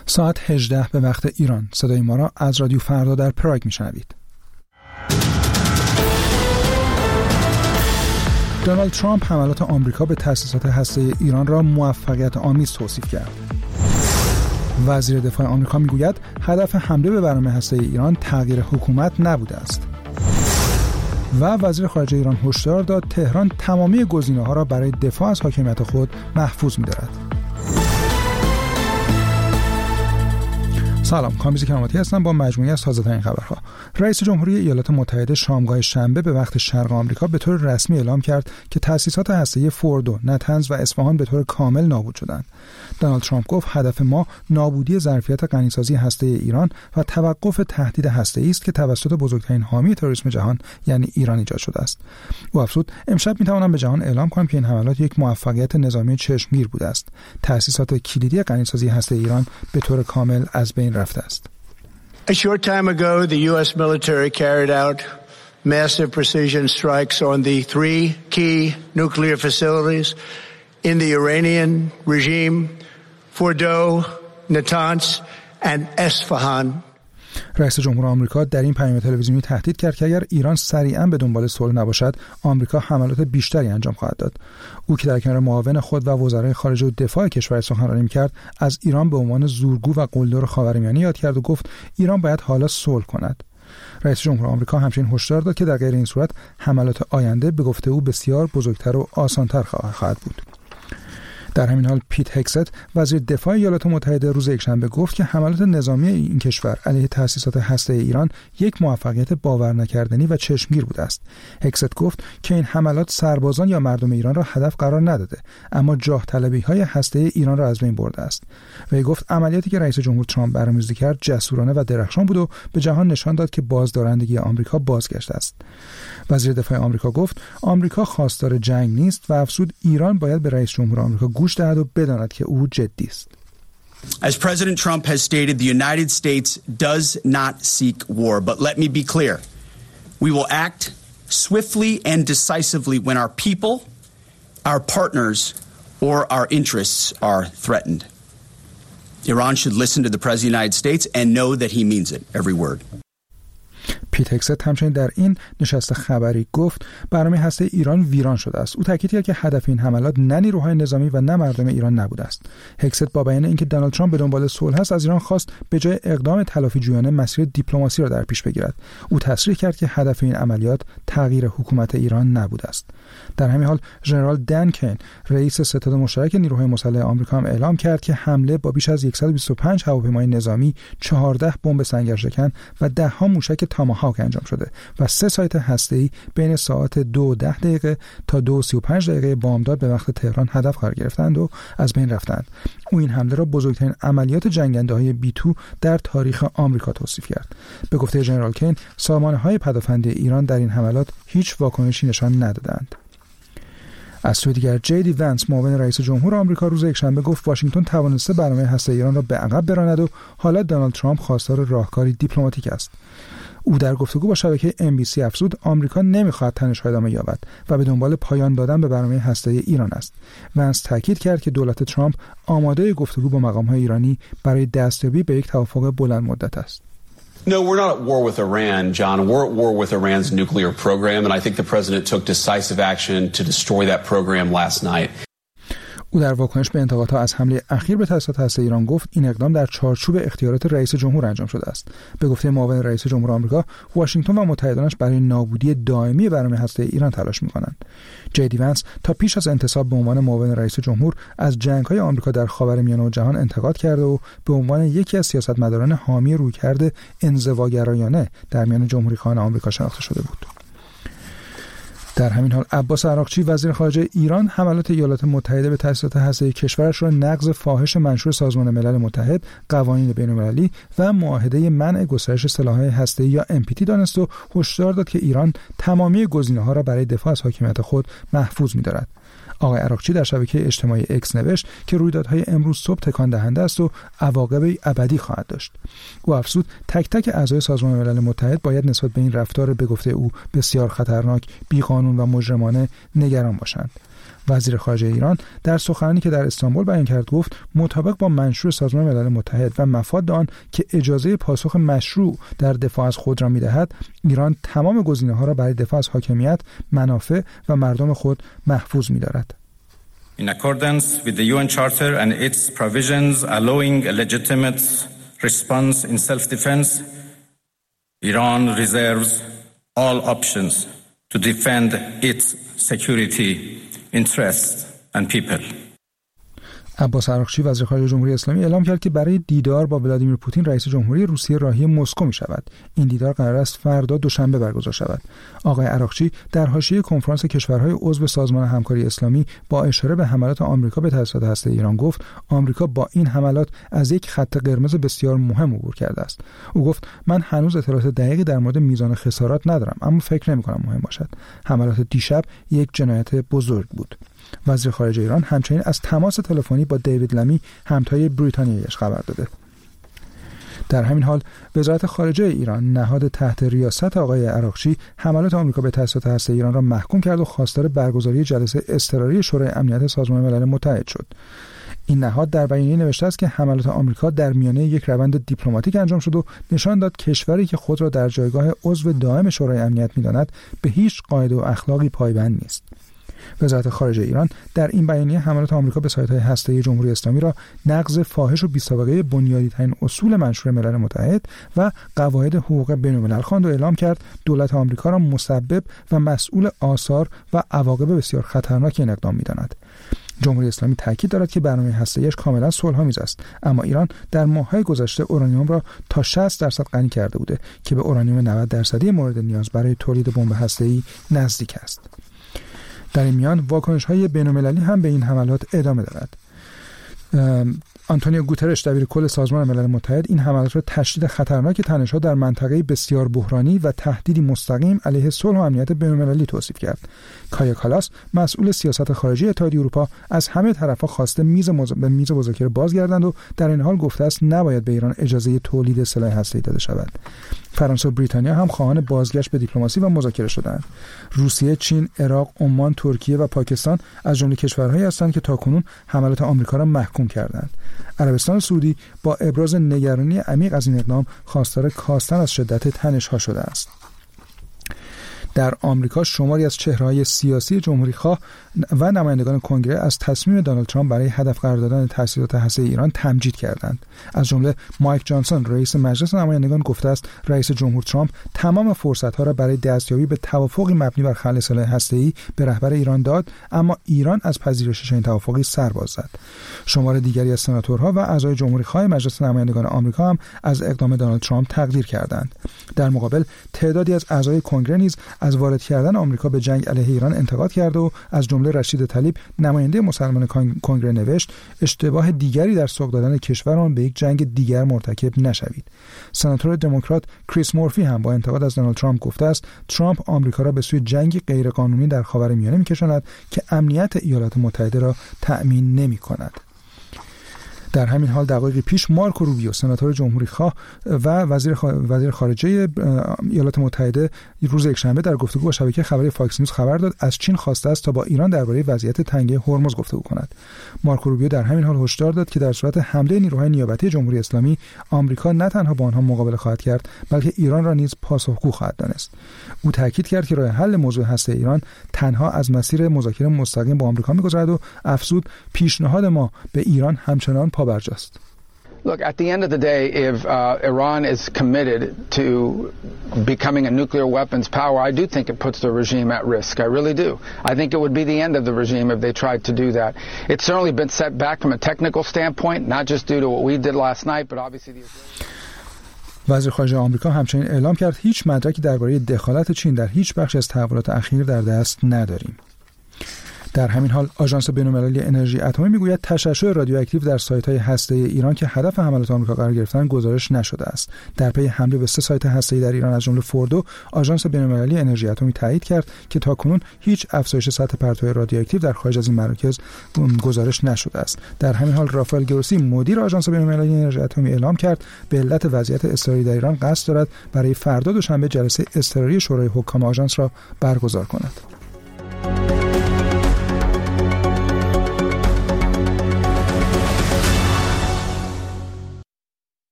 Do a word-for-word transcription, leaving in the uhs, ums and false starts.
ساعت هجده به وقت ایران. صدای ما را از رادیو فردا در پراگ میشنوید. دونالد ترامپ حملات آمریکا به تأسیسات هسته‌ای ایران را موفقیت آمیز توصیف کرد. وزیر دفاع آمریکا میگوید هدف حمله به برنامه هسته‌ای ایران تغییر حکومت نبوده است. و وزیر خارجه ایران هشدار داد تهران تمامی گزینه‌ها را برای دفاع از حاکمیت خود محفوظ می‌دارد. سلام، کامبیز کراماتی هستم با مجموعی از تازه‌ترین خبرها. رئیس جمهوری ایالات متحده شامگاه شنبه به وقت شرق آمریکا به طور رسمی اعلام کرد که تأسیسات هسته‌ای فوردو، نتنز و اصفهان به طور کامل نابود شدند. دونالد ترامپ گفت هدف ما نابودی ظرفیت غنیسازی هسته‌ای ایران و توقف تهدید هسته‌ای است که توسط بزرگترین حامی تروریسم جهان یعنی ایران ایجاد شده است. او افزود امشب می‌توانم به جهان اعلام کنم که این حملات یک موفقیت نظامی چشمگیر بوده است. تأسیسات کلیدی غنیسازی هسته‌ای ایران به طور کامل از بین رفته است. A short time ago, the U S military carried out massive precision strikes on the three key nuclear facilities in the Iranian regime, Fordo, Natanz, and Esfahan. رئیس جمهور آمریکا در این پیام تلویزیونی تهدید کرد که اگر ایران سریعاً به دنبال صلح نباشد، آمریکا حملات بیشتری انجام خواهد داد. او که در کنار معاون خود و وزرای خارجه و دفاع کشور سخنرانی می‌کرد، از ایران به عنوان زورگو و قلدر خاورمیانه یاد کرد و گفت ایران باید حالا صلح کند. رئیس جمهور آمریکا همچنین هشدار داد که در غیر این صورت حملات آینده به گفته او بسیار بزرگتر و آسان‌تر خواهد بود. در همین حال پیت هکست وزیر دفاع ایالات متحده روز یکشنبه گفت که حملات نظامی این کشور علیه تأسیسات هسته‌ای ایران یک موفقیت باور نکردنی و چشمگیر بوده است. هکست گفت که این حملات سربازان یا مردم ایران را هدف قرار نداده، اما جاه طلبی‌های هسته‌ای ایران را از بین برده است. وی گفت عملیاتی که رئیس جمهور ترامپ برنامه‌ریزی کرد جسورانه و درخشان بود و به جهان نشان داد که بازدارندگی آمریکا بازگشته است. وزیر دفاع آمریکا گفت آمریکا خواستار جنگ نیست و افزود ایران باید به رئیس جمهور آمریکا گوش دهد و بداند که او جدی است. As President Trump has stated, the United States does not seek war, but let me be clear. We will act swiftly and decisively when our people, our partners, or our interests are threatened. Iran should listen to the President of the United States and know that he means it, every word. پیت هکست همچنین در این نشست خبری گفت برنامه هسته ایران ویران شده است. او تاکید کرد که هدف این حملات نه نیروهای نظامی و نه مردم ایران نبوده است. هکست با بیان اینکه دونالد ترامپ به دنبال صلح است، از ایران خواست به جای اقدام تلافی جویانه مسیر دیپلماسی را در پیش بگیرد. او تصریح کرد که هدف این عملیات تغییر حکومت ایران نبوده است. در همین حال ژنرال دن کین رئیس ستاد مشترک نیروهای مسلح آمریکا هم اعلام کرد که حمله با بیش از صد و بیست و پنج هواپیمای نظامی، چهارده بمب سنگرشکن و ده ها موشک تاماهاک انجام شده و سه سایت هسته‌ای بین ساعت دو و ده دقیقه تا دو و سی و پنج دقیقه بامداد به وقت تهران هدف قرار گرفتند و از بین رفتند. او این حمله را بزرگترین عملیات جنگنده‌های بی تو در تاریخ آمریکا توصیف کرد. به گفته ژنرال کین، سامانه‌های پدافندی ایران در این حملات هیچ واکنشی نشان ندادند. از سوی دیگر جی دی ونس معاون رئیس جمهور آمریکا روز یکشنبه گفت واشنگتن توانسته برنامه هسته‌ای ایران را به عقب براند و حالا دونالد ترامپ خواستار راهکاری دیپلماتیک است. او در گفتگو با شبکه ام بی سی افزود آمریکا نمی‌خواهد تنش ادامه یابد و به دنبال پایان دادن به برنامه هسته‌ای ایران است. ونس تاکید کرد که دولت ترامپ آماده گفتگو با مقام‌های ایرانی برای دستیابی به یک توافق بلند مدت است. No, we're not at war with Iran, John. We're at war with Iran's nuclear program, and I think the president took decisive action to destroy that program last night. او در واکنش به انتقادها از حمله اخیر به تأسیسات هسته‌ای ایران گفت این اقدام در چارچوب اختیارات رئیس جمهور انجام شده است. به گفته معاون رئیس جمهور آمریکا، واشنگتن و متحدانش برای نابودی دائمی برنامه هسته‌ای ایران تلاش می‌کنند. جی دی ونس تا پیش از انتصاب به عنوان معاون رئیس جمهور از جنگ‌های آمریکا در خاورمیانه و جهان انتقاد کرده و به عنوان یکی از سیاستمداران حامی رویکرد انزواگرایانه در میان جمهوری‌خواهان آمریکا شناخته شده بود. در همین حال عباس عراقچی وزیر خارجه ایران حملات ایالات متحده به تأسیسات هسته‌ای کشورش را نقض فاحش منشور سازمان ملل متحد، قوانین بین‌المللی و معاهده منع گسترش سلاح‌های هسته‌ای یا ام پی تی دانست و هشدار داد که ایران تمامی گزینه‌ها را برای دفاع از حاکمیت خود محفوظ می‌دارد. آقای عراقچی در شبکه اجتماعی اکس نوشت که رویدادهای امروز صبح تکان دهنده است و عواقب ابدی خواهد داشت. او افزود تک تک اعضای سازمان ملل متحد باید نسبت به این رفتار به گفته او بسیار خطرناک، بیقانون و مجرمانه نگران باشند. وزیر خارجه ایران در سخنرانی که در استانبول بیان کرد گفت مطابق با منشور سازمان ملل متحد و مفاد آن که اجازه پاسخ مشروع در دفاع از خود را می‌دهد، ایران تمام گزینه‌ها را برای دفاع از حاکمیت، منافع و مردم خود محفوظ می‌دارد. In accordance with the U N Charter and its provisions allowing a legitimate response in self-defense, Iran reserves all options to defend its security, interests and people. عباس عراقچی وزیر خارجه جمهوری اسلامی اعلام کرد که برای دیدار با ولادیمیر پوتین رئیس جمهوری روسیه راهی مسکو می شود. این دیدار قرار است فردا دوشنبه برگزار شود. آقای عراقچی در حاشیه کنفرانس کشورهای عضو سازمان همکاری اسلامی با اشاره به حملات آمریکا به تاسیسات هسته ایران گفت آمریکا با این حملات از یک خط قرمز بسیار مهم عبور کرده است. او گفت من هنوز اطلاعات دقیقی در مورد میزان خسارات ندارم، اما فکر نمی‌کنم مهم باشد. حملات دیشب یک جنایت بزرگ بود. وزیر خارجه ایران همچنین از تماس تلفنی با دیوید لمی همتای بریتانیایش خبر داده. در همین حال وزارت خارجه ایران نهاد تحت ریاست آقای عراقچی حملات آمریکا به تاسیسات هسته ایران را محکوم کرد و خواستار برگزاری جلسه اضطراری شورای امنیت سازمان ملل متحد شد. این نهاد در بیانیه نوشته است که حملات آمریکا در میانه یک روند دیپلماتیک انجام شد و نشان داد کشوری که خود را در جایگاه عضو دائم شورای امنیت می‌داند به هیچ قاعده و اخلاقی پایبند نیست. وزارت خارجه ایران در این بیانیه حملات آمریکا به سایت‌های هسته‌ای جمهوری اسلامی را نقض فاحش و بی‌سابقه بنیادی‌ترین اصول منشور ملل متحد و قواعد حقوق بین‌الملل خواند و اعلام کرد دولت آمریکا را مسبب و مسئول آثار و عواقب بسیار خطرناک این اقدام می‌داند. جمهوری اسلامی تاکید دارد که برنامه هسته‌ایش کاملا صلح‌آمیز است، اما ایران در ماه‌های گذشته اورانیوم را تا شصت درصد غنی کرده بوده که به اورانیوم نود درصدی مورد نیاز برای تولید بمب هسته‌ای نزدیک است. در این میان واکنش‌های بین‌المللی هم به این حملات ادامه دارد. آنتونیو گوترش دبیر کل سازمان ملل متحد این حملات را تشدید خطرناک تنش‌ها در منطقه بسیار بحرانی و تهدیدی مستقیم علیه صلح و امنیت بین‌المللی توصیف کرد. کایا کالاس مسئول سیاست خارجی اتحادیه اروپا از همه طرف‌ها خواسته میز مز... به میز مذاکره بازگردند و در این حال گفته است نباید به ایران اجازه تولید سلاح هسته‌ای داده شود. فرانسه و بریتانیا هم خواهان بازگشت به دیپلماسی و مذاکره شدند. روسیه، چین، عراق، عمان، ترکیه و پاکستان از جمله کشورهایی هستند که تاکنون حملات آمریکا را محکوم کردند. عربستان سعودی با ابراز نگرانی عمیق از این اقدام خواستار کاستن از شدت تنش‌ها شده است. در آمریکا شماری از چهره‌های سیاسی جمهوری‌خواه و نمایندگان کنگره از تصمیم دونالد ترامپ برای هدف قرار دادن تأسیسات هسته‌ای ایران تمجید کردند. از جمله مایک جانسون رئیس مجلس نمایندگان گفته است رئیس جمهور ترامپ تمام فرصت‌ها را برای دستیابی به توافقی مبنی بر خلق سلاح هسته‌ای به رهبر ایران داد، اما ایران از پذیرش این توافقی سر باز زد. شمار دیگری از سناتورها و اعضای جمهوری‌خواه مجلس نمایندگان آمریکا هم از اقدام دونالد ترامپ تقدیر کردند. در مقابل تعدادی از اعضای کنگره نیز از وارد کردن آمریکا به جنگ علیه ایران انتقاد کرد و از جمله رشید طلیب نماینده مسلمان کنگره نوشت اشتباه دیگری در سوق دادن کشورمان به یک جنگ دیگر مرتکب نشوید. سناتور دموکرات کریس مورفی هم با انتقاد از دونالد ترامپ گفته است ترامپ آمریکا را به سوی جنگی غیرقانونی در خاورمیانه می‌کشاند که امنیت ایالات متحده را تأمین نمی‌کند. در همین حال دقایقی پیش مارکو روبیو سناتور جمهوری‌خواه و وزیر وزیر خارجه ایالات متحده روز یکشنبه در گفتگو با شبکه خبری فاکس نیوز خبر داد از چین خواسته است تا با ایران درباره وضعیت تنگه هرمز گفتگو کند. مارکو روبیو در همین حال هشدار داد که در صورت حمله نیروهای نیابتی جمهوری اسلامی آمریکا نه تنها با آنها مقابله خواهد کرد بلکه ایران را نیز پاسخگو خواهد دانست. او تاکید کرد که راه حل موضوع هسته ایران تنها از مسیر مذاکره مستقیم با آمریکا می‌گذرد و افزود پیشنهاد ما به ایران همچنان پابرجاست. Look, at the end of the day, if uh, Iran is committed to becoming a nuclear weapons power, I do think it puts the regime at risk. I really do. I think it would be the end of the regime if they tried to do that. It's certainly been set back from a technical standpoint, not just due to what we did last night, but obviously the وزیر خارجه آمریکا همچنین اعلام کرد هیچ مدرکی درباره دخالت چین در هیچ بخشی از تحولات اخیر در دست نداریم. در همین حال آژانس بین‌المللی انرژی اتمی میگوید تشعشع رادیواکتیو در سایت‌های هسته‌ای ایران که هدف حملات آمریکا قرار گرفتن گزارش نشده است. در پی حمله به سه سایت هسته‌ای در ایران از جمله فوردو، آژانس بین‌المللی انرژی اتمی تایید کرد که تاکنون هیچ افزایش سطح پرتوهای رادیواکتیو در خارج از این مراکز گزارش نشده است. در همین حال رافائل گروسی مدیر آژانس بین‌المللی انرژی اتمی اعلام کرد به علت وضعیت اضطراری در ایران قصد دارد برای فردا دوشنبه جلسه اضطراری شورای حکام آژانس را برگزار کند.